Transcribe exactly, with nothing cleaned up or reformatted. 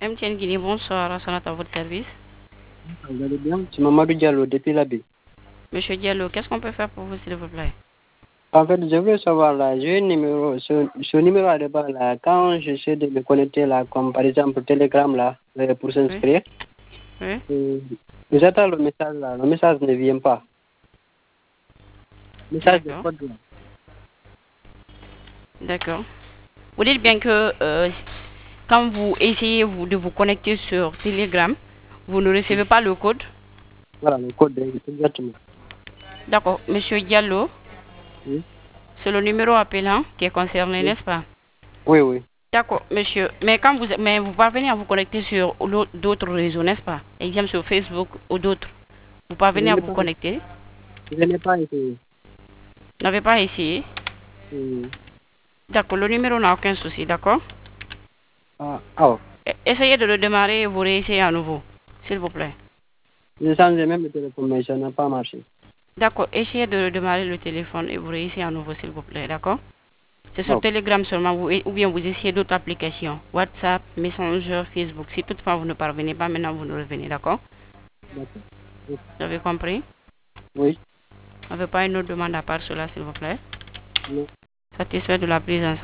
M T N Guinée, bonsoir, Sonate à votre service. Vous allez bien? C'est Mamadou Diallo depuis la baie. Monsieur Diallo, qu'est-ce qu'on peut faire pour vous, s'il vous plaît? En fait, je veux savoir là, j'ai un numéro, ce, ce numéro à débat là, quand j'essaie de me connecter là, comme par exemple Telegram là, euh, pour s'inscrire, Oui. euh, j'attends le message là, le message ne vient pas. Le message de D'accord. code là. D'accord. Vous dites bien que euh, quand vous essayez vous, de vous connecter sur Telegram, vous ne recevez pas le code? Voilà, le code, exactement. D'accord. Monsieur Diallo, Oui, c'est le numéro appelant qui est concerné, oui, n'est-ce pas? oui. oui. D'accord, monsieur. Mais quand vous, mais vous parvenez à vous connecter sur l'au- d'autres réseaux, n'est-ce pas? Exemple sur Facebook ou d'autres. Vous Je parvenez à n'ai vous pas, connecter? je n'ai pas essayé. Vous n'avez pas essayé? Oui. D'accord, le numéro n'a aucun souci, d'accord? Ah, ah, E- Essayez de le démarrer et vous réessayez à nouveau, s'il vous plaît. j'ai changé même le téléphone, mais ça n'a pas marché. D'accord, essayez de démarrer le téléphone et vous réessayez à nouveau, s'il vous plaît, d'accord? C'est sur Oh, Telegram seulement, vous, ou bien vous essayez d'autres applications. WhatsApp, Messenger, Facebook. Si toutefois vous ne parvenez pas, maintenant vous nous revenez, d'accord? d'accord. Vous avez compris? Oui, Vous n'avez pas une autre demande à part cela, s'il vous plaît? non. Satisfait de la prise en